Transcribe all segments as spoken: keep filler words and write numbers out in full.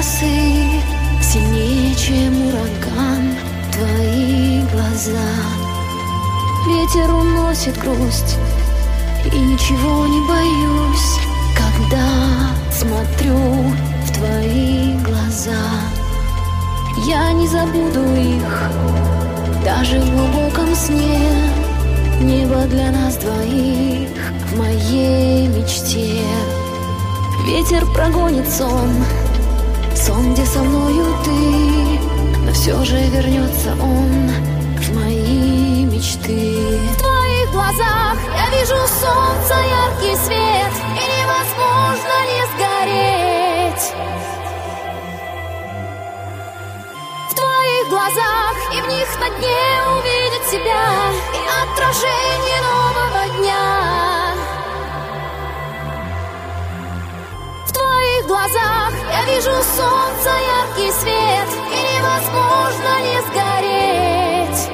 росы, сильнее, чем ураган, твои глаза. Ветер уносит грусть, и ничего не боюсь, когда смотрю в твои глаза. Я не забуду их, даже в глубоком сне. Небо для нас двоих в моей мечте. Ветер прогонит сон, сон, где со мною ты, но все же вернется он в мои мечты. В твоих глазах я вижу солнце, яркий свет, и невозможно не сгореть. В твоих глазах и в них на дне увидеть себя и отражение нового дня. В твоих глазах я вижу солнце, яркий свет, и невозможно не сгореть.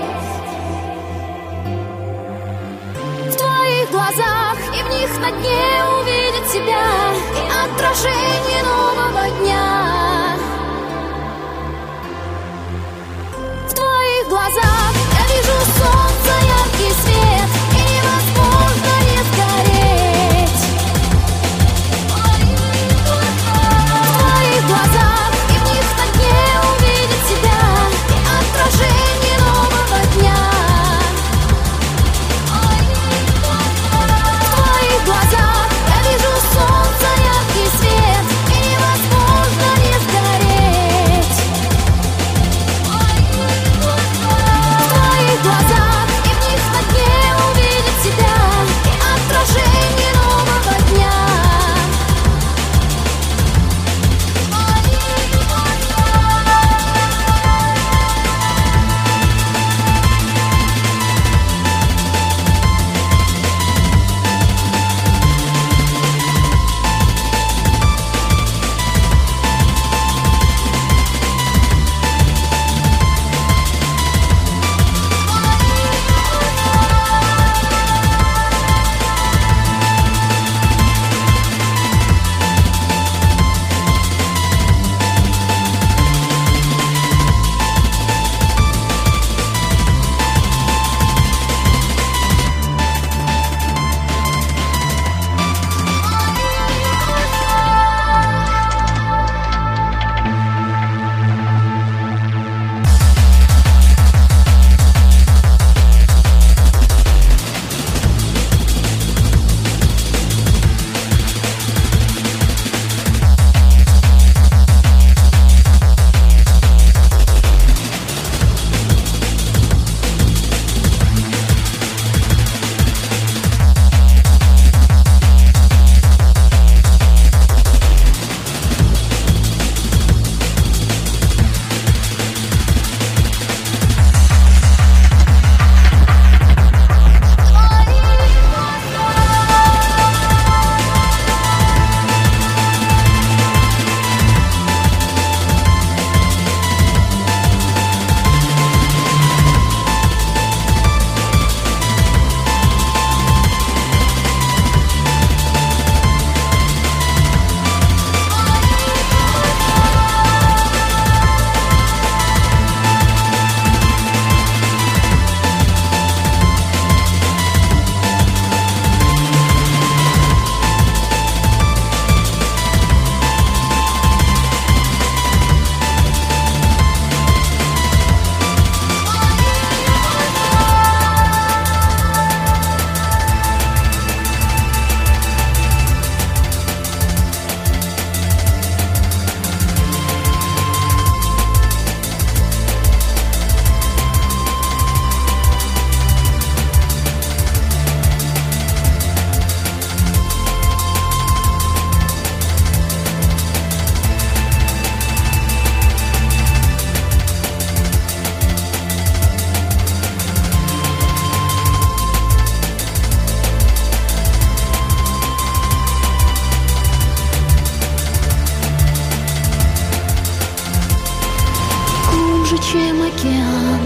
В твоих глазах и в них на дне увидеть себя и отражение нового дня. В твоих глазах я вижу солнце, яркий свет, и невозможно не сгореть. В твоих глазах и в них на дне увидеть себя и отражение нового дня. В твоих глазах я вижу солнце, яркий свет, и невозможно не сгореть. В твоих глазах и в них на дне увидеть себя и отражение нового дня. Чем океан,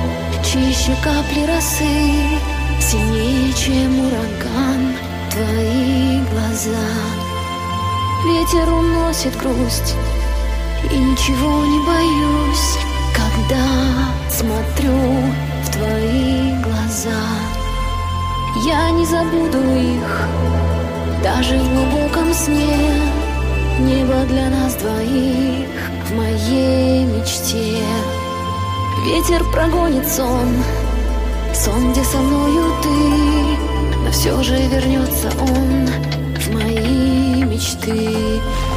чище капли росы, сильнее, чем ураган, твои глаза. Ветер уносит грусть, и ничего не боюсь, когда смотрю в твои глаза. Я не забуду их, даже в глубоком сне. Небо для нас двоих в моей мечте. Ветер прогонит сон, сон, где со мною ты, но все же вернется он в мои мечты.